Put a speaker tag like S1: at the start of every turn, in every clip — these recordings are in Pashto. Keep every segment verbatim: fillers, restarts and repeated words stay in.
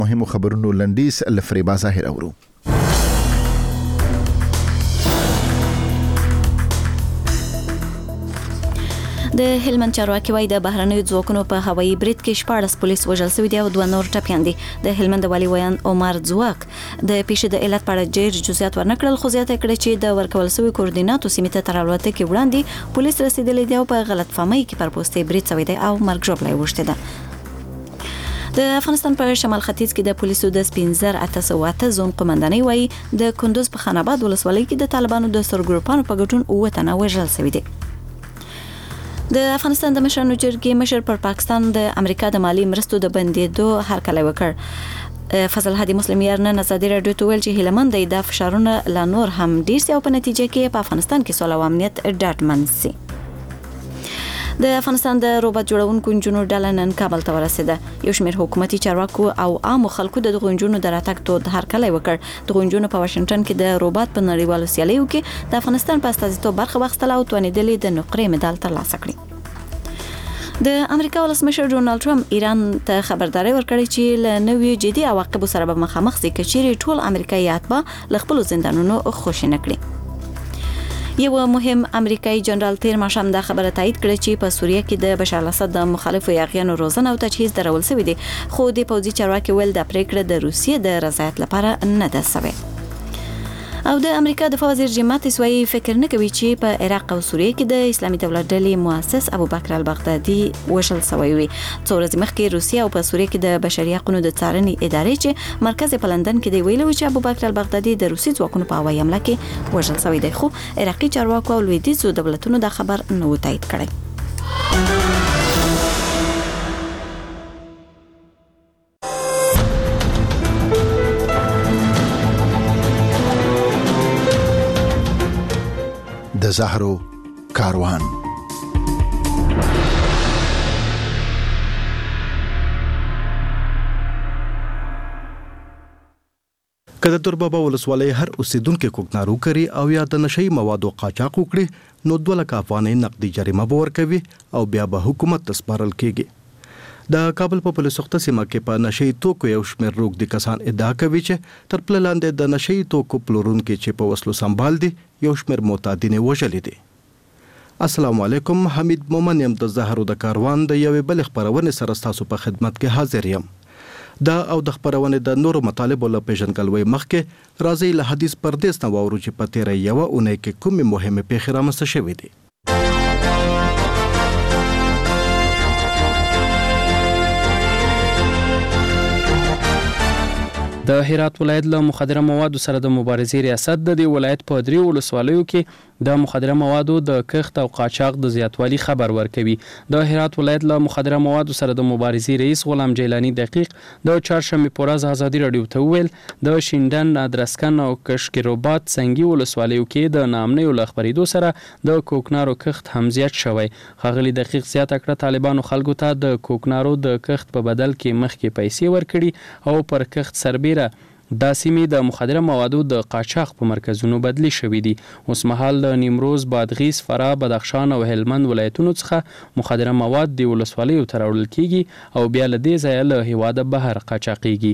S1: مهمو خبرونو لنډیز لفریبا ظاهر اورو.
S2: د هلمند چارواکي وایي د بهرنیو ځواکونو په هوایي برید کې شپاړس پولیس وژل شوي دي او دوه نور ټپیان دي. د هلمند والي ویان عمر ځواک د پیښې د علت په اړه ډېر جزئیات ورنکړل، خو زیاته کړې چې د ورکول شوي کوردیناتو سیمې ته تر الوتکې وړاندې پولیس رسیدلي دي او په غلط فهمۍ کې پر پوستې برید شوی دی او مرګ ژوبله یې اوښتې ده. د افغانستان په شمال ختیځ کې د پولیسو د سپینزر اته سوه اته زون قومندانۍ وایي د کندوز په خان آباد ولسوالۍ کې د طالبانو د سرګروپانو په ګډون اووه تنه وژل شوي دي. د افغانستان د مشرانو جرګې مشر پر پاکستان د امریکا د مالی مرستو د بندیدو هرکلی وکړ. فضل هادي مسلم یار نن ازادي راډیو ته ویل چې هیلمند دی د فشارونه لا نور هم ډیر سي او په نتیجه کې په افغانستان کې سوله او امنیت ډاډمن سي. د افغانستان د روبوت جوړونکو انجنونو ډله نن کابل ته ورسېده. یو شمېر حکومتي چارواکو او عامو خلکو د دغو انجنونو د راتګ تود هرکلی وکړ. دغو انجنونو په واشنګټن کې د روبوت په نړیوالو سیالیو کې د افغانستان په استازیتوب برخه واخیستله او توانېدلې د نقرې مډال ترلاسه کړي. د امریکا ولسمشر ډونالد ټرمپ ایران ته خبرداري ورکړې چې له نویو جدي عواقبو سره به مخامخ شي که چیرې ټول امریکایي اتباع له خپلو زندانونو خوشي نه کړي. یو مهم امریکایي جنرال تیر ماښام دا خبره تایید کړه چې په سوریه کې د بشار الاسد د مخالفو یاغیانو روزنه او تجهیز درول شوی دی، خو د پوځي چارواکي ویل دا پریکړه د روسیې د رضایت لپاره نه ده شوې. او د امریکا دفاع وزیر جیم ماتیس وایي فکر نه کوي چې په عراق او سوریه کې د اسلامي دولت ډلې مؤسس ابوبکر البغدادي وژل شوی وي. څو ورځې مخکې روسیه او په سوریه کې د بشري حقوقو د څارنې ادارې چې مرکز په لندن کې دی ویلي و چې ابوبکر البغدادي د روسي ځواکونو په هوایي حمله کې وژل شوی دی، خو عراقي چارواکو او لویدیځو دولتونو دا خبر نه و تایید کړی.
S1: د زهرو کاروان.
S3: که د توربابا ولسوالۍ هر اوسیدونکو کوکنارو کوي او یا د نشئی موادو قاچاق وکړي نو دوه لکه افغانۍ نقدي جریمه به ورکوي او بیا به حکومت ته سپارل کیږي. د کابل په پولیس سخته سیمه کې په نشئی توکو یو شمېر روږدي کسان ادعا کوي چې تر پله لاندې د نشئی توکو پلورونکي چې په وسلو سنبال دي یو شمېر معتادین یې وژلي دي. السلام علیکم، حمید مومن یم د زهرو د کاروان د یوې بلې خپرونې سره ستاسو په خدمت کې حاضر یم. دا او د خپرونې د نورو مطالبو له پیژندګلوۍ مخکې راځئ له حدیث پردیس نه واورو چې په تېره یوه اونۍ کې کومې مهمې پیښې رامنځته شوې دي.
S4: د هرات ولایت له مخدره موادو سره د مبارزې ریاست د دې ولایت په درې ولسوالیو کې د مخدره موادو د کښت او قاچاق د زیاتوالي خبر ورکوي. د هرات ولایت له مخدره موادو سره د مبارزې رئیس غلام جیلانی دقیق د چهارشنبې په ورځ ازادي راډیو ته وویل د شینډن، ادرسکن او کشکروبات سنگي ولسوالیو کې د ناامنیو له خپرېدو سره د کوکنارو کښت هم زیات شوی. ښاغلي دقیق زیاته کړه طالبانو خلکو ته د کوکنارو د کښت په بدل کې مخکې پیسې ورکړي او پر کښت سربیره دا سیمې د مخدره موادو د قاچاق په مرکزونو بدلی شوې دي. اوس مهال د نیمروز، بادغیس، فراه، بدخشان او هلمند ولایتونو څخه مخدره مواد د ولسوالیو ته راوړل کیږي او بیا له دې ځایه له هیواده بهر قاچاقیږي.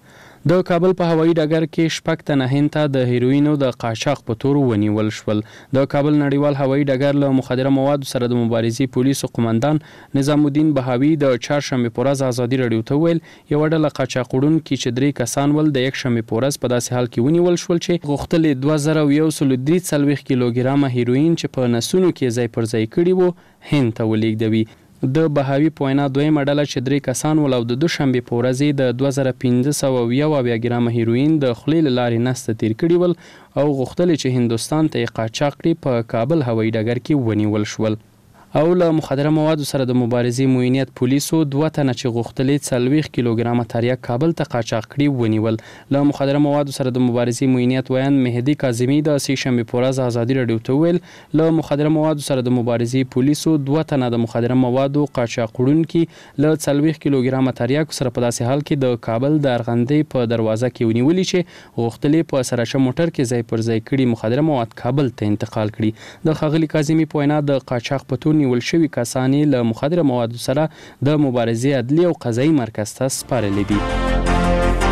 S4: د کابل په هوایي ډګر کې شپږ تنه هند ته د هیروینو د قاچاق په تور ونیول شول. د کابل نړیوال هوایي ډګر له مخدره موادو سره د مبارزې پولیسو قومندان نظام الدین بهاوي د چهارشنبې په ورځ ازادي راډیو ته ویل یوه ډله قاچاق وړونکي چې درې کسان ول د یکشنبې په ورځ په داسې حال کې ونیول شول چې غوښتل دوه زره یو سل درې څلوېښت کیلوګرامه هیروین چې په نسونو کې ځای پر ځای کړي وو هند ته ولېږدوي. د بهاوي په وینا دویمه ډله چې درې کسان ول او د دوشنبې په ورځ د دوه زره پنځه سوه یو اویا ګرامه هیروین د خولې له لارې نسته تیر کړي ول او غوښتل چې هندوستان ته یې قاچاق کړي. په کابل هوایي ډګر کې ونیول شول. او له مخدره موادو سره د مبارزې موینیت پولیسو دوه تنه چې غوښتلې څلوېښت کیلوګرامه تریاک کابل ته قاچاق کړي ونیول. له مخدره موادو سره د مبارزې موینیت ویان مهدي کاظمي د سې شنبې په ورځ ازادي راډیو ته وویل له مخدره موادو سره د مبارزې پولیسو دوه تنه د مخدره موادو قاچاق وړونکي له څلوېښت کیلوګرامه تریاکو سره په داسې حال کې د کابل د ارغندې په دروازه کې ونیولي چې غوښتلې په سراچه موټر کې ځای پر ځای کړي مخدره مواد کابل ته انتقال کړي. د ښاغلي کاظمي په وینا د قاچاق په تور نیول شوي کسانې له مخدره موادو سره د مبارزې عدلي او قضایي مرکز ته سپارلي دي.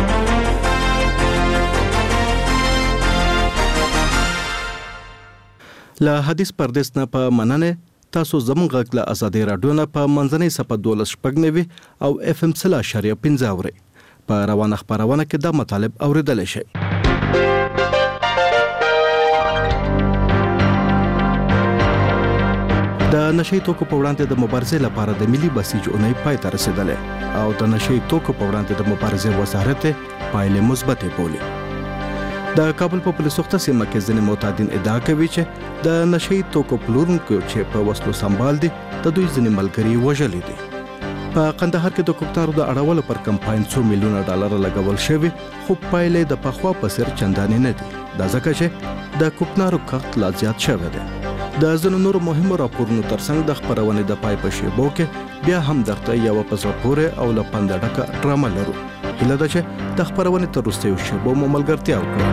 S3: له حدیث پردیس نه په مننه تاسو زموږ غږ له ازادي رادیو نه په منځنۍ صفحه دولس شپږ نوي او اف ام سل اشاریه پنځه اورئ. په روانه خبرونه کې دا مطالب اوریدلی شئ. د نشئی توکو په وړاندې د مبارزې لپاره د ملي بسیج اونۍ پای ته رسیدلې او د نشئی توکو په وړاندې د مبارزې وزارت پایلې مثبتې بولي. د کابل په پولیسو سخته سیمه کې ځینې معتادین ادعا کوي چې د نشئی توکو پلورونکو چې په وسلو سمبال دي د دوی ځینې ملګري وژلي دي. په قندهار کې د کوکنارو د اړولو پر کمپاین څو میلیونه ډالر لګول شوی خو پایلې د پخوا په څیر چندانې نه دي. دا ځکه چې د کوکنارو کښت لا زیات شوی دی. د ځینو نورو مهمو راپورونو ترڅنګ د خبرونې د پای په شیبو کې بیا هم درته یو په زړه پورې او له پنده ډکه ډرامه لرو. هیله ده چې د خبرونې تر وروستیو شیبو مو ملګرتیا وکړي.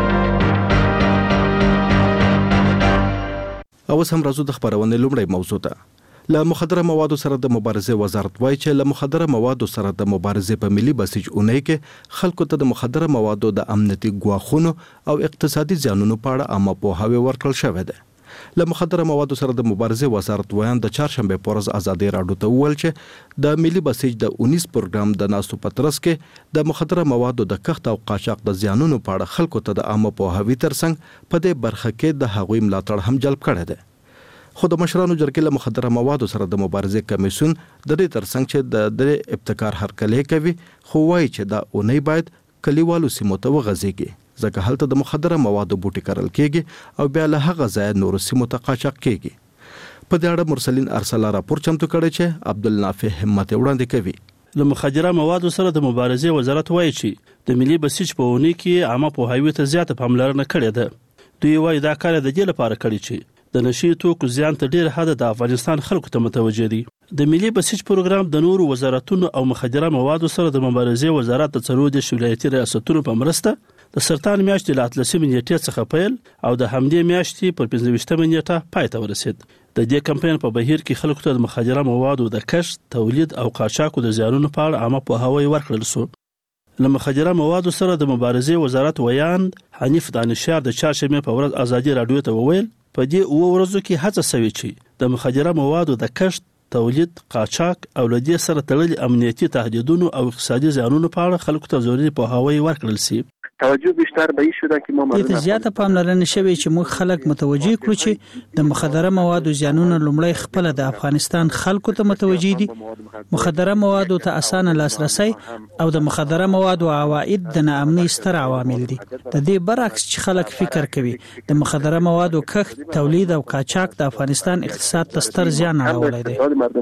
S3: اوس هم راځو د خبرونې لومړی موضوع ته. له مخدره موادو سره د مبارزې وزارت وایي چې له مخدره موادو سره د مبارزې په ملي بسیج اونۍ کې خلکو ته د مخدره موادو د امنیتي ګواښونو او اقتصادي زیانونو په اړه عامه پوهاوی ورکړل شوی دی. له مخدره موادو سره د مبارزې وزارت ویان د چهارشنبه په ورځ ازادي راډیو ته وویل چې د ملي بسیج د اونیس پروګرام د ناستو په ترڅ کې د مخدره موادو د کښت او قاچاق د زیانونو په اړه خلکو ته د عامه پوهاوی ترڅنګ په دې برخه کې د هغوی ملاتړ هم جلب کړی دی. خو د مشرانو جرګې له مخدره موادو سره د مبارزې کمیسیون د دې ترڅنګ چې د د ابتکار هرکلی کوي خو وایي چې دا اونۍ باید کلیوالو سیمو ته وغځېږي ځکه هلته د مخدره موادو بوټي کرل کېږي او بیا له هغه ځایه نورو سیمو ته قاچاق کېږي. په دې اړه مرسلین ارسلا راپور چمتو کړی چې عبدالنافع همت وړاندې کوي.
S5: له مخدره موادو سره د مبارزې وزارت وایي چې د ملي بسیج په اونۍ کې عامه پوهاوی ته زیاته پاملرنه کړې ده. دوی وایي دا کار د دې لپاره کړی چې د نشئی توکو زیان ته ډیر حد د افغانستان خلکو ته متوجه دي. د ملي بسیج پروګرام د نورو وزارتونو او مخدره موادو سره د مبارزې وزارت د څلورو د ولایتي ریاستونو په مرسته د سرطان میاشتې له اتلسمې نیټې څخه پیل او د همدې میاشتې پر پنځه ویشتمه نیټه پای ته ورسید. د دې کمپاین په بهیر کې خلکو ته د مخدره موادو د کښت، تولید او قاچاقو د زیانونو په اړه عامه پوهاوی ورکړل شو. له مخدره موادو سره د مبارزې وزارت ویان حنیف دانشیار د چهارشنبې په ورځ ازادي راډیو ته وویل په دې اوه ورځو کې هڅه شوې چې د مخدره موادو د کښت، تولید، قاچاق او له دې سره تړلي امنیتي تهدیدونو او اقتصادي زیانونو په اړه خلکو ته ضروري پوهاوی ورکړل شي.
S6: توجه بیشتر به این شده که ما
S7: مورد زیاته پاملرنه شوی چې موږ خلک متوجي کړو چې د مخدره موادو زیانونه لومړی خپل د افغانستان خلکو ته متوجي دي. مخدره موادو ته اسانه لاسرسي او د مخدره موادو عواید د ناامنۍ ستر عوامل دي. د دې برعکس چې خلک فکر کوي د مخدره موادو کښت، تولید او قاچاق د افغانستان اقتصاد ته ستر زیان اړولی دی.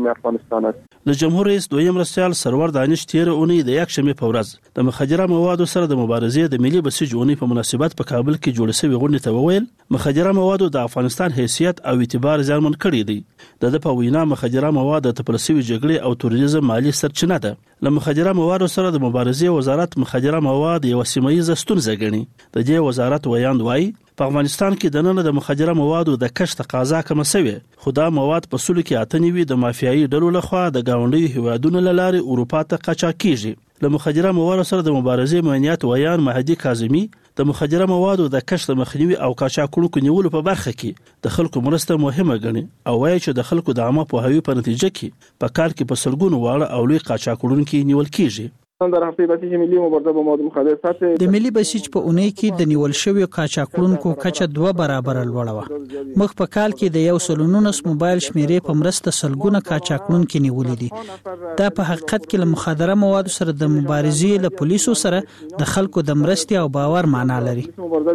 S5: د جمهور رئیس دویم مرستیال سرور دانش تیر اونۍ د یکشنبې په ورځ د مخدره موادو سره د مبارزې د ملي بسیج اونۍ په مناسبت په کابل کې جوړ شوی غونډه ته وویل مخدره موادو د افغانستان حیثیت او اعتبار زیانمن کړی دی. د د په وینا مخدره مواد د تپلسوي جګړې او توریزم مالی سرچینه ده. له مخدره موادو سره د مبارزې وزارت مخدره مواد یو سیمایي ستونزه ګڼي. د دې وزارت ویاند وایي په افغانستان کې د نن د مخدره موادو د کښت تقاضا کم شوې خو دا مواد په سلو کې اتنوي د مافیایي ډلو لخوا د گاونډي هیوادونو لارې اروپا ته قاچاق کیږي. له مخدره موادو سره د مبارزې معنیات ویان مهدي کاظمي د مخدره موادو د کښت مخنیوي او قاچاقونکو نیولو په برخه کې د خلکو مرسته مهمه ګڼي او وایي چې د خلکو د عامه پوهاوی په نتیجه کې په کال کې په سلګونو واړه او لوی قاچاقونکي نیول کیږي.
S6: در هفته بسیج ملی مبارزه با مواد مخدر سطح
S7: د ملي بسیج په اونۍ کې د نیول شویو قاچاقونکو کچه دوه برابر لوړه وه. مخ په کال کې د یو سل نولس موبایل شمیرې په مرسته سلګونه قاچاقونکي نیولې دي. دا په حقیقت کې له مخدره موادو سره د مبارزې له پولیسو سره د خلکو د مرستې او باور معنا لري.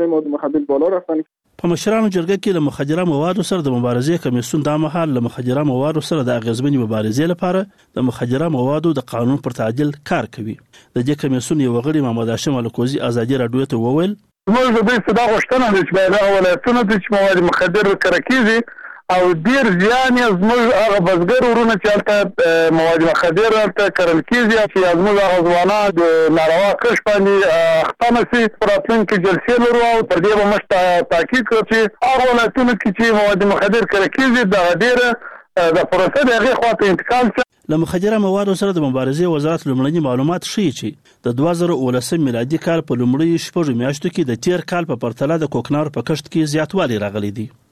S5: په مشرانو جرګه کې له مخدره موادو سره د مبارزې کمیسیون د مهال له مخدره موادو سره د اغیزمنې مبارزې لپاره د مخدره موادو د قانون پر تعدیل کار کوي. د دې کمیسیون یو غړي محمد هاشم الکوزي ازادي راډیو ته وویل
S8: موږ د دې صدا غوښتنه د چې د ولایتونو د مواد مخدر کرکیزي او ډیر ځان یې زموږ هغه بزګر ورونه چې هلته مواد مخدر هلته کرل کېږي چې زموږ هغه ځوانان د ناروا کښت باندې اخته نه شي. په راتلونکي جلسې لرو او تر دې به موږ تاکید کړو چې هغه ولایتونو کې چې مواد مخدر کرل کېږي دغه ډېره د پروسه د هغې خواته انتقال شي.
S5: له مخدره موادو سره د مبارزې وزارت لومړني معلومات ښیي چې د دوه زره اوولسم میلادي کال په لومړیو شپږو میاشتو کې د تیر کال په پرتله د کوکنارو په کښت کې زیاتوالی راغلی دی.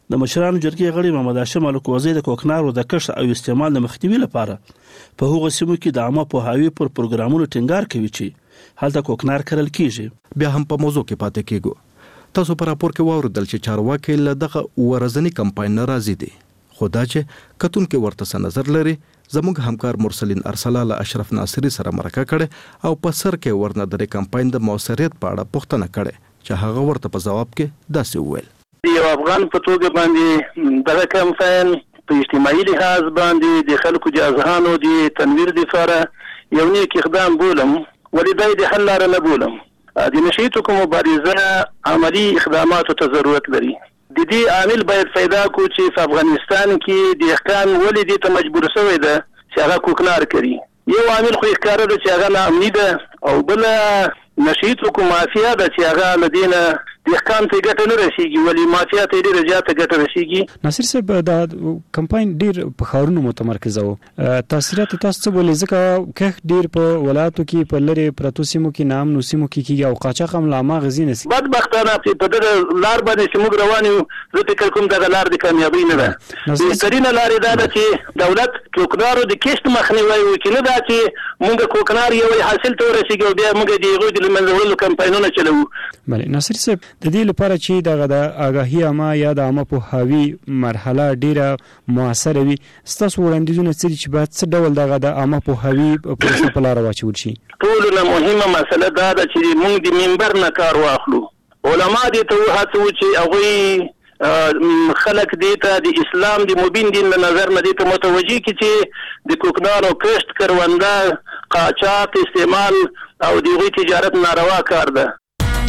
S5: د مشرانو جرګې غړي محمد هاشم الکوزی د کوکنارو د کښت او استعمال د مخنیوي لپاره په هغو سیمو کې د عامه پوهاوي پر پروګرامونو ټینګار کوي چې هلته کوکنار کرل کیږي.
S3: بیا هم په موضوع کې پاتې کیږو. تاسو په راپور کې واوریدل چې چارواکي له دغه ورځنی کمپاین نه راضي دي، خو دا چې کتونکو ورته څه نظر لري زموږ همکار مرسلین ارسلا له اشرف ناصری سره مرکه کړي او په سر کې ورنه د کمپاین د موثریت په اړه پوښتنه کړي چې هغه ورته په جواب کې داسې وویل:
S8: یو افغان په توګه باندې دغه کمپاین په اجتماعي لحاظ باندې د خلکو د اذهانو د تنویر لپاره یو نیک اقدام بولم، ولې د حل لاره نه بولم. د نشي توکو مبارزه عملی اقداماتو ته ضرورت لري. د دې عامل باید پیدا کو چې په افغانستان کې دهقان ولې دې ته مجبور شوی ده چې هغه کوکنار کوي. یو عامل خو ښکاره ده چې هغه ناامني ده او بل نشي توکو مافیا ده چې هغه لدينه دهقان ته ګټه نه رسیږي، ولی مافیا ته ډیره زیاته ګټه رسیږي.
S9: ناصر صاحب دا کمپاین ډیر په خاورونو متمرکز وو، تاثیرات تاسو څه بولې؟ ځکه که ډیر په ولایتو کې په لری پراتو سیمو کې نام نو سیمو کې کیږي او قاچاق هم لا ما غزي نسی.
S8: بدبختانه په دغه لار باندې چې موږ روان یو زه فکر کوم دغه لار د کامیابی نه ده. بهترینه لار دا ده چې دولت کوکنارو د کښت مخنیوي وکړي، نه دا چې موږ کوکنار یو حاصل ته ورسیږو بیا موږ د یو د منځولو کمپاینونه چلو.
S9: بله ناصر صاحب، د دې لپاره چې دغه د آگاهی عامه یا د عامه پوهاوي مرحله ډیره موثره وي، ستاسو وړاندیزونه څه دي چې باید څه ډول دغه د عامه پوهاوي پروسه په لاره واچول شي؟
S8: ټولو نه مهمه مسله دا ده چې موږ د منبر نه کار واخلو. علما دې ته وهڅوو چې هغوی خلک دې ته د اسلام د مبین دین له نظر نه دې ته متوجه کړي چې د کوکنارو کښت، کرونده، قاچاق، استعمال او د هغوی تجارت ناروا کار ده.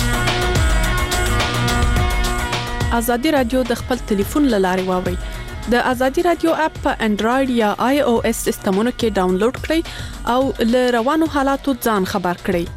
S10: ازادي رادیو د خپل ټلیفون له لارې واوري. د ازادي رادیو اپ په انډراید یا آی او اس سیستمونو کې ډاونلوډ کړئ او له روانو حالاتو ځان خبر کړئ.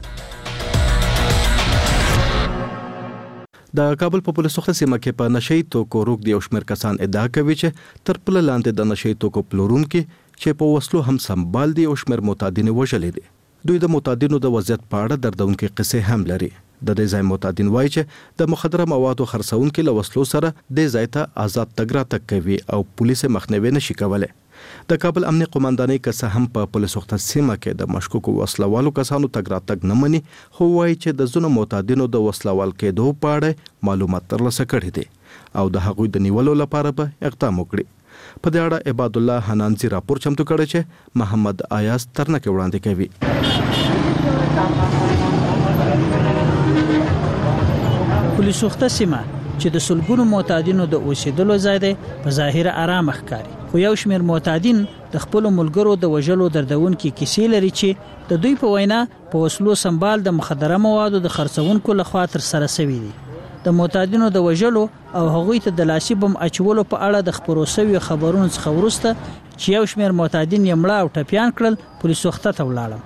S3: د کابل په پولیسو سیمه کې په نشئی توکو روک دی او شمېر کسان ادعا کوي چې تر پله لاندې د نشئی توکو پلورونکو چې په وسلو هم سمبال دي او شمېر معتادین وژلي دي. دوی د معتادینو د وضعیت په اړه دردونکې قصې هم لري. د دې ځای معتادین وایي چې د مخدره موادو خرڅونکو له وسلو سره د ځای ته آزاد تګ راتګ کوي او پولیس مخنیوي نشي کولای. د کابل امنیه قومندانۍ کسه هم په پولیسو سیمه کې د مشکوکو وسلوالو کسانو تګ راتګ نه مني، خو وایي چې د ځینو معتادینو د وسلوال کېدو په اړه معلومات ترلاسه کړي دي او د هغوی د نیولو لپاره به اقدام وکړي. په دې اړه عباد الله حنانزي راپور چمتو کړی چې محمد آیاز ترنکه وړاندې کوي.
S7: پولیسو سیمه چې د سلګونو معتادینو د اوسېدلو ځای دی په ظاهر آرام ښکاري، خو یو شمېر معتادین د خپل ملګرو د وژلو دردونکې کیسې لري چې د دوی په وینا په وسلو سمبال د مخدره موادو د خرڅونکو لخوا تر سره شوي دي. د معتادینو د وژلو او هغوی ته د لاسي بم اچولو په اړه د خبرو شویو خبرونو څخه وروسته چې یو شمېر معتادین یې مړه او ټپیان کړل، پولیسو ته ولاړم.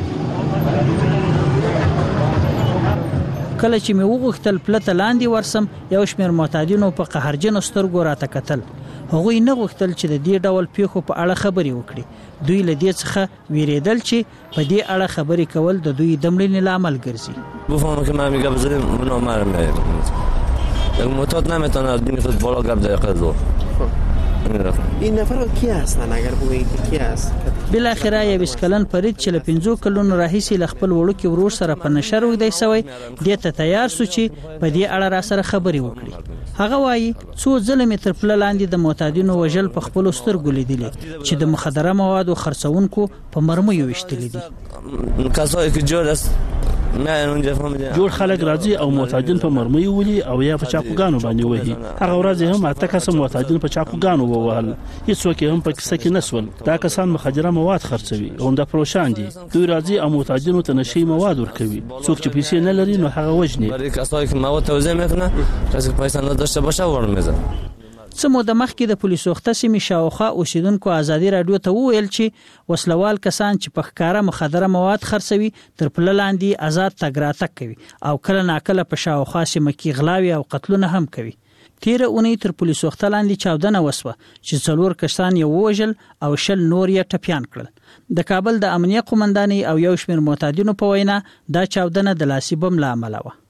S7: کله چې مې وغوښتل پلته لاندې ورسم، یو شمېر معتادینو په قهرجنو سترګو راته کتل. هغوی نه غوښتل چې د دې ډول پیښو په اړه خبرې وکړي. دوی له دې څخه ویریدل چې په دې اړه خبرې کول د دوی د مړینې لامل ګرځي.
S11: بفهمم که من میگم بذاریم اونا مرم نهید معتاد نمیتونه از دین خود بالا گرد دقیقه زور.
S12: این نفر کی هستن اگر بگویید کی هست؟
S7: بالاخره یو اسکلن فرید چې له پنځو کلونو راهیسې له خپل وړوکي ورور سره په نشر وګدای سوی دې ته تیار سو چې په دې اړه را سره خبرې وکړي. هغه وایي څو ځله مې تر پله لاندې د معتادینو وژل په خپلو سترګو لیدلي چې د مخدره موادو خرڅونکو په مرمیو ویشتلي دي.
S11: کسایی که جور است
S5: جوړ خلک راځي او معتادین په مرمۍ ولي او یا په چاقوګانو باندې وهي. هغه ورځ هم اته کسه معتادین په چاقوګانو ووهل، هیڅوک هم په کیسه کې نسول. دا کسان مخدره مواد خرڅوي او د فروشان دي. دوی راځي او معتادینو ته نشي مواد ورکوي. څوک چې پیسې نه لري نو هغه وژني.
S11: برای کسایی که مواد توزیع میکنه کسی که پیسې نداشته باشه ور میزنه.
S7: څه موده مخکې د پولیسو سیمې شاوخوا اوسیدونکو ازادي رادیو ته وویل چې وسلوال کسان چې په ښکاره مخدره مواد خرڅوي تر پله لاندې آزاد تګ راتګ کوي او کله ناکله په شاوخوا سیمه کې غلاوې او قتلونه هم کوي. تیره اونۍ تر پولیسو لاندې چاودنه وسوه چې څلور کسان یې ووژل او شل نور یې ټپیان کړل. د کابل د امنیه قومندانۍ او یو شمېر معتادینو په وینا دا چاودنه د لاسي بم له امله وه.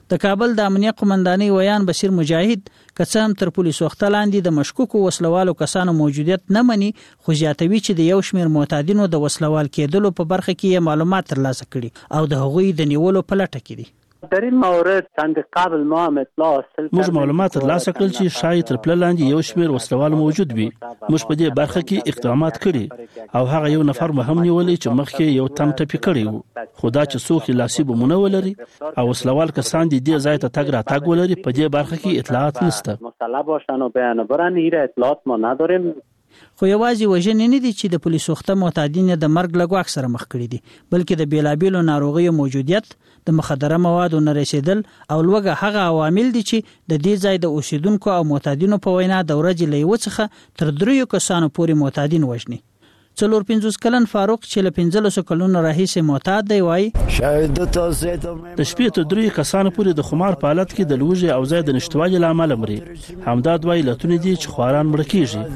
S7: د کابل د امنیه قومندانۍ ویان بشیر مجاهد که هم تر پولیسو وخته لاندې د مشکوکو وسلوالو کسانو موجودیت نه مني، خو زیاتوي چې د یو شمېر معتادینو د وسلوال کېدلو په برخه کې معلومات ترلاسه کړي او د هغوی د نیولو په لټه کې دي.
S13: در این مورد چند قبل ما هم اطلاع حاصل
S5: موږ معلومات ترلاسه کړل چې شاید تر پله لاندې یو شمېر وسلوال موجود وي. موږ په دې برخه کې اقدامات کړي او هغه یو نفر مو هم نیولی چې مخکې یو تم ټپي کړی وو، خو دا چې څوک لاسي بمونه ولري او وسلوال کسان دې دې ځای ته تګ راتګ ولري، په دې برخه کې اطلاعات نشته.
S13: مسلح باشن و بیان برن ایره اطلاعات ما نداریم.
S7: خو یوازې وژنې نه دي چې د پولیسو وخته معتادین د مرګ له ګواښ سره مخ کړي دي، بلکې د بیلابیلو ناروغیو موجودیت، د مخدره موادو نه رسیدل او لوګه هغه عوامل دي چې د دې ځای د اوسیدونکو او معتادینو په وینا د ورځې له یو څخه تر دریو کسانو پورې معتادین وژني. څلور پنځوس کلن فاروق چې له پنځلسو کلونو راهیسې معتاد دی وایي
S5: د شپې تر دریو کسانو پورې د خمار په حالت کې د لوږې او ځای د نشتوالي له امله مري. همدا دوه علتونه دي چې خواران مړه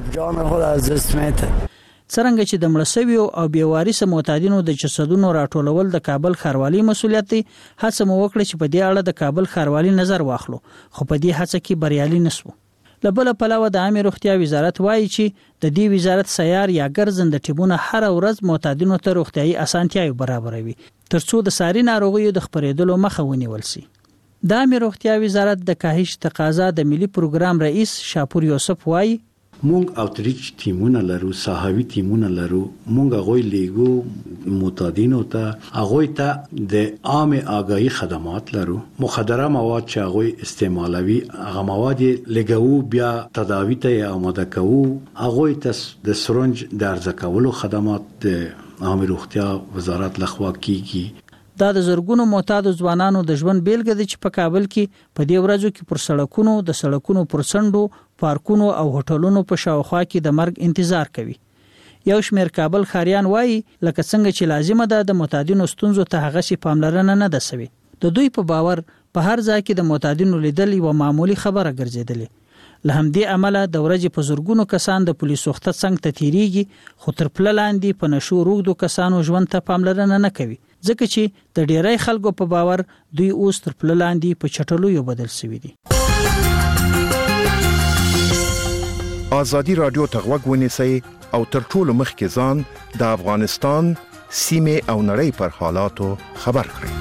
S5: کېږي.
S7: څرنګه چې د مړه شویو او بې وارثه معتادینو د جسدونو راټولول د کابل ښاروالۍ مسؤلیت دی، هڅه مو وکړه چې په دې اړه د کابل ښاروالۍ نظر واخلو، خو په دې هڅه کې بریالي نشو. له بله پلوه د عامې روغتیا وزارت وایي چې د دې وزارت سیار یا ګرځنده ټیمونه هره ورځ معتادینو ته روغتیایي اسانتیاوې برابروي ترڅو د ساري ناروغیو د خپرېدلو مخه ونیول شي. د عامې روغتیا وزارت د کاهش تقاضا د ملي پروګرام رئیس شاپور یوسف وایي
S14: مونږ اوتریچ ټیمونه لرو، صحاوي ټیمونه لرو، مونږ غوي لیګو معتادینو ته غوي ته د عام آگاهی خدمات لرو. مخدره مواد چې غوي استعمالوي هغه مواد لګو بیا تداوی ته آماده کوو، غوي ته د سرنج درځ کولو خدمات د عامه روغتیا وزارت لخوا کیږي.
S7: دا د زرګونو معتادو ځوانانو د ژوند بیلګه ده چې په کابل کې په دې ورځو کې پر سړکونو، د سړکونو پر څنډو، پارکونو او هوټلونو په شاوخوا کې د مرګ انتظار کوي. یو شمېر کابل ښاریان وایي لکه څنګه چې لازمه ده د معتادینو ستونزو ته هغسې پاملرنه نه ده سوې. د دوی په باور په هر ځای کې د معتادینو لیدل یوه معمولي خبره ګرځېدلې. له همدې امله د ورځې په زرګونو کسان د پولیسو وخته څنګ ته تیریږي، خو تر پله لاندې په نشو روږدو کسانو ژوند ته پاملرنه نه کوي، ځکه چې د ډیری خلکو په باور دوی اوس تر پله لاندې په چټلیو بدل شوي دي.
S1: ازادي رادیو ته غوږ ونیسئ او تر ټولو مخکې ځان د افغانستان سیمې او نړۍ پر حالاتو خبر کړئ.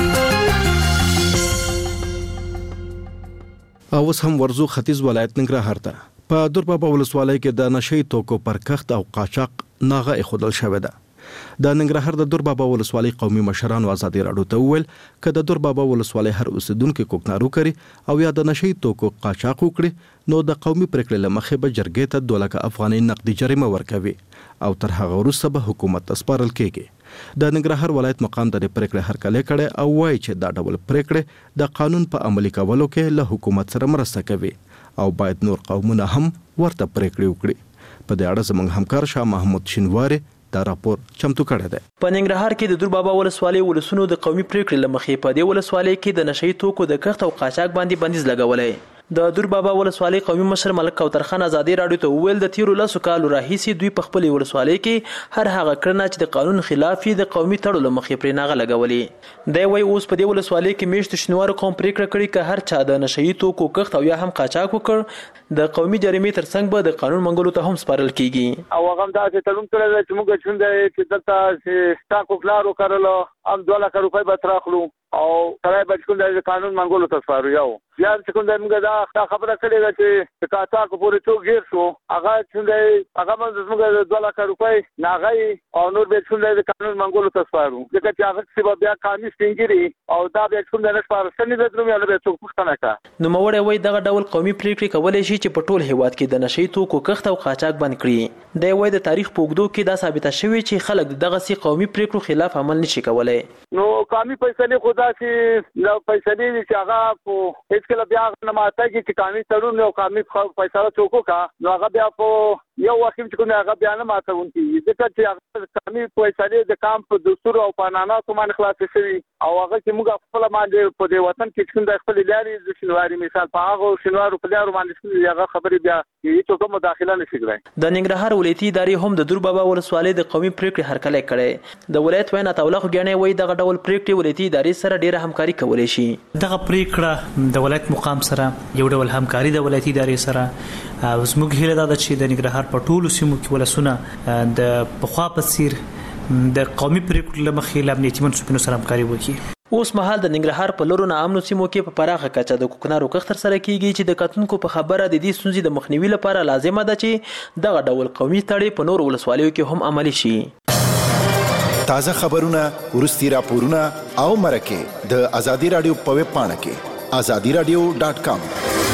S3: اوس هم ورزو ختیځ ولایت ننګرهار ته په دربابا ولسوالۍ کې د نشئی توکو پر کښت او قاچاق ناغه ایښودل شوې ده. د ننګرهار د دربابا ولسوالۍ قومي مشرانو ازادي راډیو ته وویل که د دربابا ولسوالۍ هر اوسیدونکو کوکنارو کوي او یا د نشئی توکو قاچاق وکړي نو د قومي پریکړې لمخې به جرګې ته دوه لکه افغانۍ نقدي جریمه ورکوي او تر هغه وروسته به حکومت ته سپارل کیږي. د ننګرهار ولایت مقام د پریکړې هرکلی کړي او وایي چې دا ډول پریکړې د قانون په عملي کولو کې له حکومت سره مرسته کوي او باید نور قومونه هم ورته پریکړې وکړي. په دې اړه زموږ همکار شاه محمود شینواری دا راپور چمتو کړی دی.
S15: په ننګرهار کې د دربابا ولسوالۍ ولسونو د قومي پریکړې لمخې په دې ولسوالۍ کې د نشئی توکو د کښت او قاچاق باندې بندیز لګولی. د دربابا ولسوالۍ قومي مشر ملک کوثر خان ازادي راډیو ته وویل د تیرو لسو کالو راهیسې دوی په خپلې ولسوالۍ کې هر هغه کړنه چې د قانون خلاف د قومي تړلو لمخې پرې ناغه لګولې. دی وایي اوس په دې ولسوالۍ کې میشتو شینوارو قوم پریکړه کړې که هر چا د نشئی توکو کښت او یا هم قاچاق وکړ د قومي جریمې ترڅنګ به د قانون منګولو ته هم سپارل کیږي.
S8: او هغه هم داسې تړون کړی دی چې موږ څنګه چې دلته سټاک وکړو کړلو هم دوه لکه روپۍ به تراخلو او سړی به څنګه د قانون منګولو ته سپارو. یو بیا څنګه موږ دا خبره کړې ده چې د قاچاق پورې څوک ګیر شو هغه څنګه هغه موږ د دوه لکه روپۍ ناغی او نور به څنګه د قانون منګولو ته سپارو ځکه چې هغه څه بیا قانوني سپینګری او دا به څنګه نه سپارښتنې به درو یا به څوک پوښتنه کوي.
S15: نو موړی وایي دغه ډول قومي پریکړې کولای شي چې په ټول هیواد کې د نشئی توکو کښت او قاچاق بند کړي. دی وایي د تاریخ په اوږدو کې دا ثابته شوې چې خلک دغه سي قومي پریکړو خلاف عمل نشي کولای.
S8: نو قومي فیصلې خدا چې نو فیصلې چې هغه په هیڅ کله بیا نه ماته کې چې قومي تړون او قومي فیصله څوک کا نو هغه بیا په یو واقعي چې کوم هغه بیان ماتون کیږي ځکه چې هغه قانوني فیصله د کام په دستور او قانوناتو باندې خلاص شوی او هغه چې موږ خپل باندې په دې وطن کې څنګه د خپل لاري د شنواري مثال په هغه شنوارو په لارو باندې څنګه هغه خبرې بیا هیڅ کوم مداخله نشي کړای.
S15: د ننګرهار ولایتي ادارې هم د دور بابا ولسوالۍ د قومي پریکړې هرکلی کړی. د ولایت وینا توله خو ګڼې وایي دغه ډول پریکړې ولایتي ادارې سره ډیره همکاري کولی شي.
S16: دغه پریکړه د ولایت مقام سره یو ډول همکاري د ولایتي ادارې سره او زموږ هیله ده چې د ننګرهار په ټولو سیمو کې ولسونه د پخوا په څیر د قومي پریکړو له مخې له امنیتي منصوبینو سره همکاري وکړي.
S15: اوس مهال د ننګرهار په لورو ناامنو سیمو کې په پراخه کچه د کوکنارو کښت ترسره کیږي چې د کتونکو په خبره د دې ستونزې د مخنیوي لپاره لازمه ده چې دغه ډول قومي تړې په نور ولسوالیو کې هم عملي شي.
S17: تازه خبرونه، ورستي راپورونه او مرکه د ازادي رادیو په ویب پاڼه کې ازادي رادیو ډاټ کام.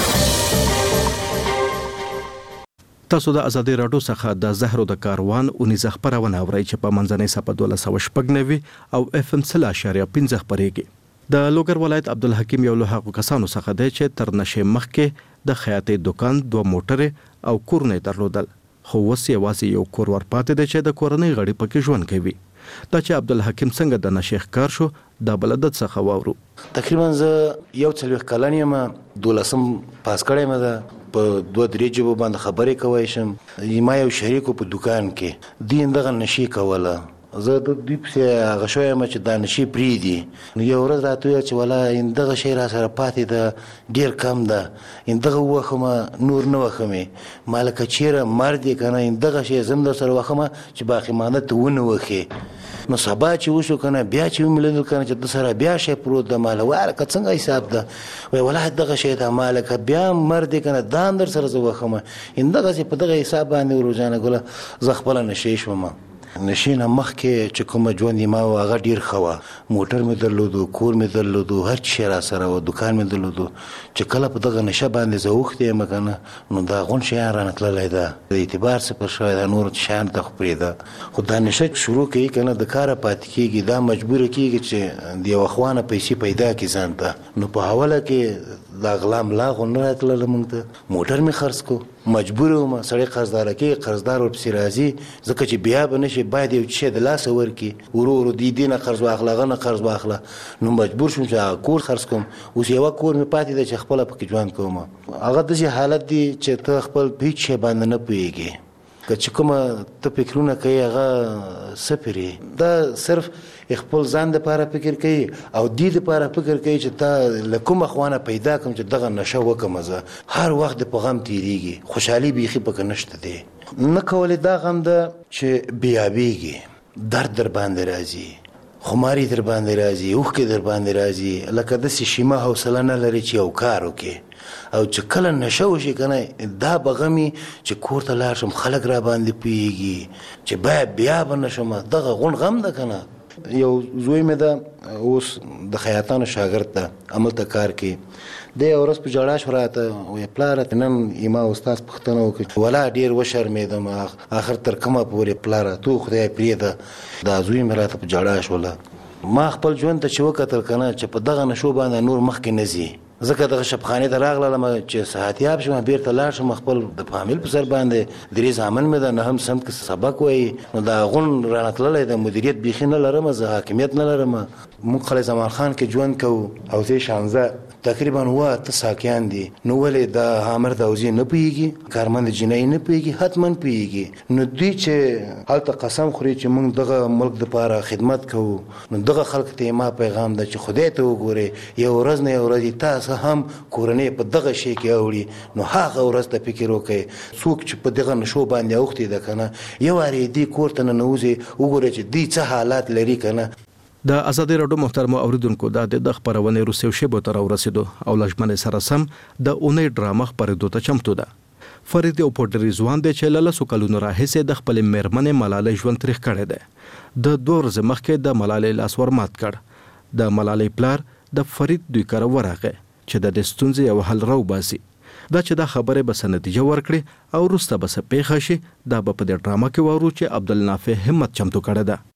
S3: تاسو د ازادي رادیو څخه د زهرو د کاروان اونیزه خبرونه اورئ چې په منځنۍ سپه دوله سوه شپږ نوي او اف ام سل اشاریه پنځه خبرېږي. د لوګر ولایت عبدالحکیم یو له هغو کسانو څخه دی چې تر نشې مخکې د خیاطۍ دکان دوه موټرې او کورونه درلودل، خو اوس یوازې یو کور ورپاتې دی چې د کورنۍ غړي پکې ژوند کوي. دا چې عبدالحکیم څنګه د نشې ښکار شو دا بلدت څخه واورو.
S18: تقریبا زه یو څلوېښت کلن یم، دولسم پاس کړی مې ده، په دوه درې ژبو باندې خبرې کولی شم. ما یو شریکو په دکان کې دوی همدغه نشې کوله، زه د دوی پسې هغه شوی یم چې دا نشې پرېږدي. نو یو ورځ راته وویل چې والا همدغه شی را سره پاتې ده، ډېر کم ده، همدغه ووښمه نور نه وښمې. ما لکه چېرې مرد یې که نه همدغه شی زه هم در سره وښمه چې باقیمانه ته ونه وښې. نو سبا چې وشو که نه بیا چې ومې لیدل که نه چې د سره بیا شی پروت ده، ما له وایه لکه څنګه حساب ده؟ وایي والله دغه شی ده. ما لکه بیا مرد یې که نه دا هم در سره زه وښمه. همدغسې په دغه حساب باندې روزانه ګله زه خپله نشې شوم. نشې نه مخکې چې کومه ژوند یې ما و هغه ډېر ښه وه. موټر مې درلودو، کور مې درلودو، هر شی را سره و، دکان مې درلودو. چې کله په دغه نشه باندې زه اوښتی یم که نه نو دا غون شیان رانه تللی ده، د اعتبار صفر شوی ده، نور شیان ته خو پرېږده. خو دا نشه شروع کوي که نه د کاره پاتې کېږي، دا مجبوره کېږي چې د یوه خوا نه پیسې پیدا کړي ځان ته. نو په حواله کې دا غلا ملا خو نه راتلله موږ ته. موټر مې خرڅ کړو، مجبور وم، سړی قرضداره کوي، قرضدار ورپسې راځي، ځکه چې بیا به نه شي باید یو شی د لاسه ورکړي، ورو ورو دې دې نه قرض واخله هغه نه قرض واخله. نو مجبور شوم چې هغه کور خرڅ کړم. اوس یوه کور مې پاتې دی چې خپله پکې ژوند کوم. هغه داسې حالت دی چې ته خپل په هېڅ شی باندې نه پوهېږې، که چې کومه ته فکرونه کوي هغه صفر یې. دا صرف خپل ځان دپاره فکر کوي او دې دپاره فکر کوي چې تا له کومه خوا نه پیدا کړم چې دغه نشه وکړم. زه هر وخت د په غم تېرېږي، خوشحالي بیخي پکې نشته دی. نه کولی دا غم ده چې بیابېږي، درد در باندې راځي، خماري در باندې راځي، اوښکې در باندې راځي، لکه داسې شیمه حوصله نه لري چې یو کار وکړي. او چې کله نشه وشي که نه دا به غمي چې کور ته لاړ شم خلک را باندې پوهېږي چې باید بیا به نه شم. دغه غون غم ده که نه. یو زوی مې ده اوس د خیاطانو شاګرد ده، هملته کار کوي. دی یو ورځ په ژړا شو راته، وایي پلاره نن ما استاد پوښتنه وکړه، ولا ډېر وشرمېدم، آخر تر کومه پورې پلاره تو خدای پرېږده. دا زوی مې راته په ژړا شوله. ما خپل ژوند ته چې وکتل که نه چې په دغه نشو باندې نور مخکې نه ځي. ځکه دغه شبخانې ته راغلم چې صحتیاب شم، بیرته لاړ شم، خپل د فامیل په سر باندې درې زامن مې ده، نهم صنف کې سبق وایي. نو دا غون رانه تللی د مدیریت بیخي نه لرم، زه حاکمیت نه لرم. موږ خلک زمان خان کې ژوند کوو او زه شانزه تقریبا اووه اته ساقیان دي. نو ولې دا حامر داوزي نه پوهېږي، کارمند جنایي نه پوهېږي؟ حتما پوهېږي. نو دوی چې هلته قسم خوري چې موږ دغه ملک دپاره خدمت کوو، نو دغه خلکو ته ما پیغام ده چې خدای ته وګورئ، یو ورځ نه یو ورځ تاسو هم کورنۍ په دغه شی کې اوړي، نو هغه ورځ ته فکر وکړئ. څوک چې په دغه نشو باندې اوښتې ده که نه، یو وارې دې کور ته ننوځي، وګورئ چې دوی څه حالات لري که نه.
S3: د ازادي رادیو محترمو اوریدونکو دا د خبرونه روسیو شبو تر ورسېدو او لجمن سره سم د اونۍ ډرامه خبرېدو ته چمتو ده. فرید یو پورډری ځوان دی چې له لسو کلونو راهیسې د خپل میرمنې ملالۍ ژوند تریخ کړی دی. د دوه ورځې مخکې د ملالۍ لاس ورمات کړ. د ملالۍ پلار د فرید دوی کره ورغی چې د دې ستونزې یو حل راوباسي. دا چې دا خبره به څه نتیجه ورکړي او وروسته به څه پیښه شي دا به په دې ډرامه کې واورو چې عبدالنافع همت چمتو کړی ده.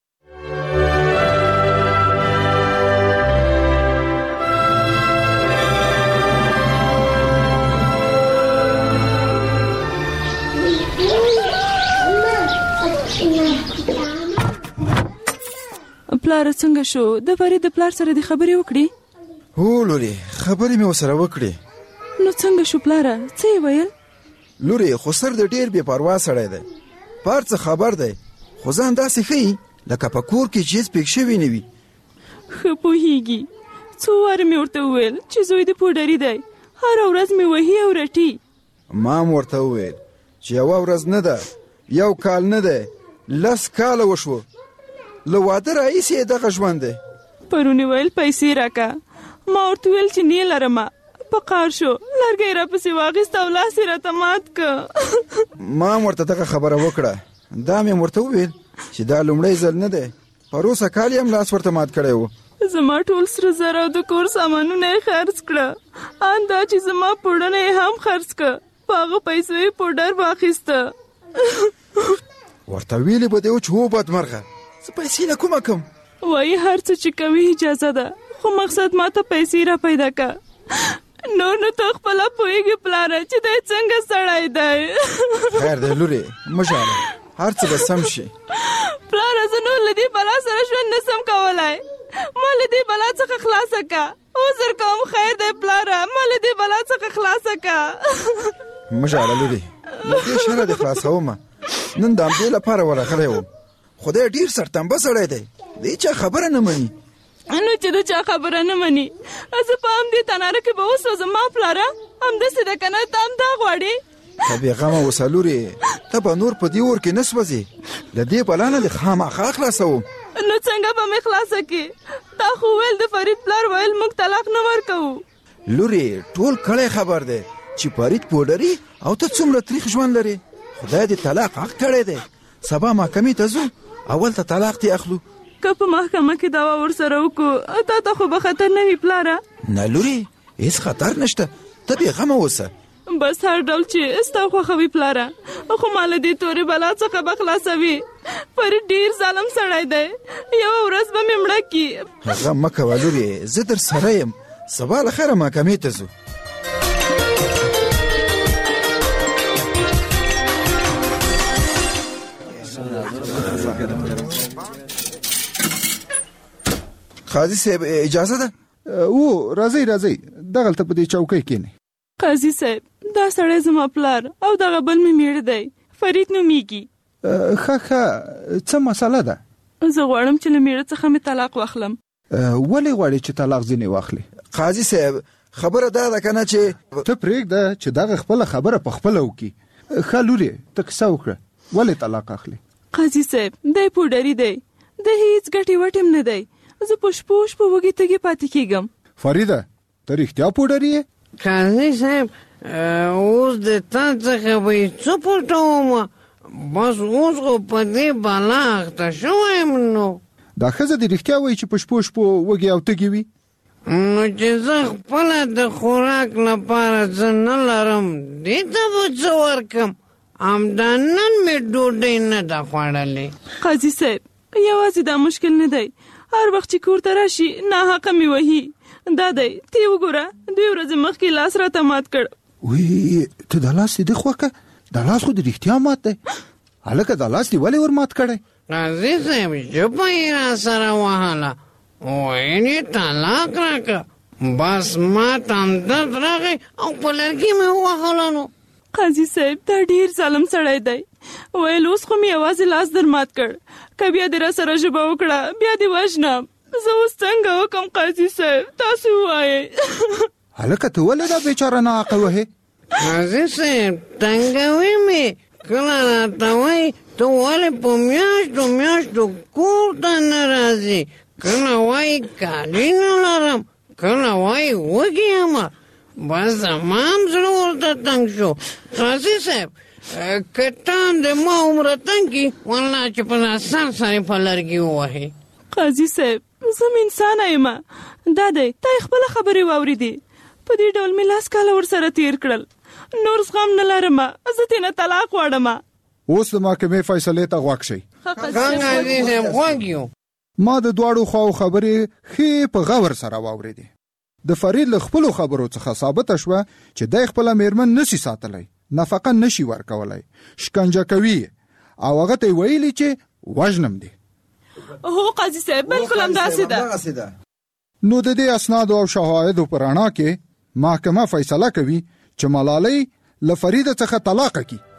S10: پلار څنګه شو؟ د فرید د پلار سره د خبرې وکړې؟
S19: هو لوري، خبرې مې وسره وکړې.
S10: نو څنګه شو پلاره؟ څه یې ویل؟
S19: لوري خو سر د ډیر بې پروا سړی دی، پار څه خبر دی، خو ځان داسې ښیي لکه په کور کې چې هېڅ پېښ شوي نه وي.
S10: ښه پوهېږي. څو واره مې ورته وویل چې زوی د پوډري دی، هره ورځ مې وهي او رټي.
S19: ما هم ورته وویل چې یوه ورځ نه ده، یو کال نه دی، لس کاله وشوه. له واده راهیسې یې دغه ژوند دی.
S10: پرون یې ویل پیسې راکه، ما ورته ویل چې نه یې لرمه. په قار شو، لرګی راپسې واخیست او لاس یې راته مات که.
S19: ما هم ورته دغه خبره وکړه. دا مې ورته وویل چې دا لومړی ځل نه دی، پروسه کال یې هم لاس ورته مات کړی و.
S10: زما ټول سره زر او د کور سامانونه یې خرڅ کړه، ان دا چې زما پوډرونه یې هم خرڅ کړه. په هغه پیسو یې پوډر واخیسته.
S19: ورته ویلې به دې و چې هو بدمرغه، زه پیسې له کومه کم؟
S10: وایي هر څه چې کوي اجازه ده، خو مقصد ما ته پیسې را پیدا که. نور نو ته خپله پوهېږي پلاره چې دی څنګه سړی دی.
S19: خیر دی لورې، مه ژاړه، هر څه به سم شي.
S10: پلاره زه نور له دې بلا سره ژوند نه سم کولی، ما له دې بلا څخه خلاصه که. عذر کوم، خیر دی پلاره، ما له دې بلا څخه خلاصه که.
S19: مه ژاړه لورې، له دې شره دې خلاصومه. نن د همدې لپاره ورغلی وم. خدای ډېر سرتنبه سړی دی، دې چا خبره نه مني.
S10: نو چې د چا خبره نه مني، زه په همدې تناره کې به وسوځم. ما پلاره همداسې ده که نه؟ ته هم دا غواړې؟
S19: ته بېغمه اوسه لورې، ته به نور په دې اور کې نه سوځې. له دې بلا نه دې خامخا خلاصوم.
S10: نو څنګه به مې خلاصه کړې؟ تا خو ویل د فرید پلار ویل موږ طلاق نه ورکوو.
S19: لورې ټول کلی خبر دی چې فرید پوډري او ته څومره تریخ ژوند لرې. خدای دې طلاق حق کړی دی. سبا محکمې ته ځو، اول ته طلاق دې اخلو.
S10: که په محکمه کې دعوا ورسره وکړو، تا ته خو به خطر نه وي پلاره؟
S19: نه لورې، هېڅ خطر نشته، ته بېغمه اوسه.
S10: بس هر ډول چې ستا خوښوي پلاره، خو ما له دې تورې بلا څخه به خلاصوي. فرید ډېر ظالم سړی دی، یوه ورځ به مې مړه کړي.
S19: غم مه کوه لورې، زه در سره یم. سبا له خیره محکمې ته ځو. قاضي صاحب اجازه ده؟
S1: او راځي راځي، دغلته په دې چوکۍ کېنئ.
S10: قاضي صاحب دا سړی زما پلار او دغه بل مې میړه دی، فرید نومیږي.
S1: ښه ښه، څه مسله ده؟
S10: زه غواړم چې له میړه څخه مې طلاق واخلم.
S1: ولې غواړې چې طلاق ځینې واخلې؟
S19: قاضي صاحب خبره دا ده که نه چې
S1: ته پرېږده چې دغه خپله خبره په خپله وکړي. ښه لورې، ته کیسه وکړه، ولې طلاق اخلې؟
S10: قاضي صاحب دی پوډري دی، د هېڅ ګټې وټې هم نه دی. زه په شپو شپو وږې تږې پاتې کېږم.
S1: فریده ته رښتیا پوډري یې؟
S20: قاضي صاحب اوس د تا څخه به یې څه پټومه؟ بس اوس خو په دې بلا اخته شوی یم. نو
S1: دا ښځه دې رښتیا وایي چې په شپو شپو وږې او تږې وي؟
S20: نو چې زه خپله د خوراک لپاره څه نه لرم، دې ته به څه ورکم؟ همدا نن مې ډوډۍ نه ده خوړلې.
S10: قاضي صاحب یوازې دا مشکل نه دی، هر وخت چې کور ته راشي ناحقه مې وهي. دا دی ته یې وګوره، دوی ورځې مخکې لاس راته مات کړ.
S1: وی ته دا لاس دې خوکه، دا لاس خو دې رښتیا مات دی. هلکه دا لاس دې ولې ور مات کړی؟
S20: قاضي صاحب ژبه یې را سره وهله، ویل یې طلاق راکړه. بس ما ته همدرد راغی او په لرګي مې ووهله. نو
S10: قاضي صاحب دا ډېر ظالم سړی دی، ویل اوس خو مې یوازې لاس در مات کړ، که بیا دې را سره ژبه وکړه بیا دې وژنم. زه اوس څنګه وکړم قاضي صاحب، تاسو ووایئ.
S1: هلکه ته ولې دا بیچاره ناحقه وهې؟
S20: قاضي صاحب تنګوي مې، کله راته وایي ته ولې په میاشتو میاشتو کور ته نه راځې، کله وایي کالي نه لرم، کله وایي وږې یم. بس زما هم زړه ورته تنګ شو. قاضي صاحب که ته هم د ما عمره تنګ کړي، والله چې په سر سر یې په لرګي ووهې.
S10: قاضي صاحب زه م انسانه یم، دا دی تا یې خپله خبرې واورېدې. په دې ډول مې لاس کاله ورسره تېر کړل، نور زغم نه لرم، زه ترېنه طلاق غواړم.
S1: اوس د محکمې فیصلې ته غوږ شئ.
S20: قاضي صاحب غوږ یو.
S1: ما د دواړو خواو خبرې ښې په غور سره واورېدې. د فرید له خپلو خبرو څخه ثابته شوه چې دی خپله میرمن نشي ساتلی، نفقه نشي ورکولی، شکنجه کوي او هغه ته یې ویلي چې وژنم دی.
S10: هو قاضي صاحب بالکل همداسې ده.
S21: نو د دې اسناد او شواهدو پر اړه کې محکمه فیصله کوي چې ملالۍ له فرید څخه طلاق کړي.